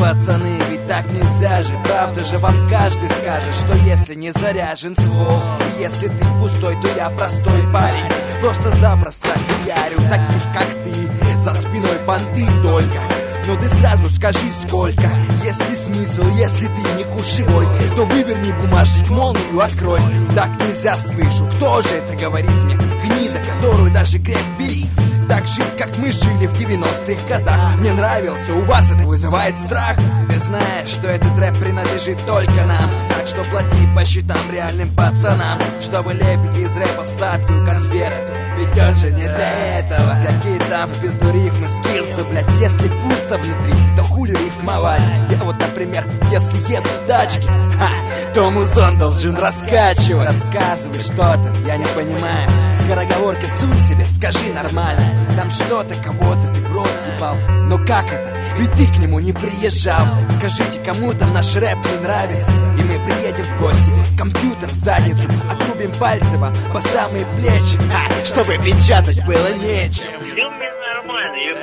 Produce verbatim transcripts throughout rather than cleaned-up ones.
пацаны, ведь так нельзя же. Правда же вам каждый скажет, что если не заряжен ствол, если ты пустой, то я простой парень. Просто-запросто хуярю таких, как ты, за спиной понты только. Но ты сразу скажи сколько. Если смысл, если ты не кушевой, то выверни бумажник, молнию открой. Так нельзя, слышу, кто же это говорит мне? Гнида, которую даже грех бить. Так жить, как мы жили в девяностых годах. Мне нравился, у вас это вызывает страх. Ты знаешь, что этот рэп принадлежит только нам. Так что плати по счетам реальным пацанам, чтобы лепить из рэпа сладкую конфету. Ведь он же не для этого. Какие там в пизду рифмы, скиллсы, блять. Если пусто внутри, то хули рифмовать. Я вот, например, если еду в тачке, ха, то музон должен раскачивать. Рассказывай, что там, я не понимаю. Скороговорки сунь себе, скажи нормально. Там что-то, кого-то ты в рот ебал. Но как это? Ведь ты к нему не приезжал. Скажите, кому там наш рэп не нравится, и мы приедем в гости, компьютер в задницу, отрубим пальцы вам по самые плечи, ха, чтобы печатать было нечем. Все мне нормально, я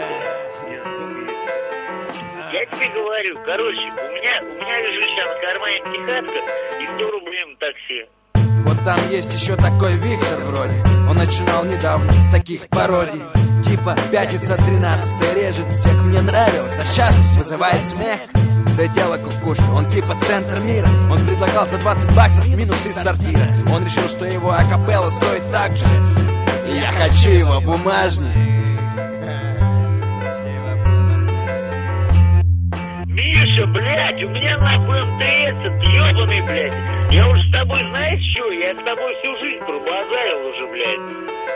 Я тебе говорю, короче, у меня, у меня лежит сейчас в кармане пятихатка и сто рублей на такси. Вот там есть еще такой Виктор вроде. Он начинал недавно с таких пародий. Типа пятница тринадцатая режет всех, мне нравилось, а сейчас вызывает смех. Залетела кукушка, он типа центр мира. Он предлагал за двадцать баксов минус из сортира. Он решил, что его акапелла стоит так же, и я хочу его бумажник. Миша, блядь, у меня нахуй эм тэ эс, ебаный, блядь. Я уже с тобой, знаешь что, я с тобой всю жизнь пробазарил уже, блядь.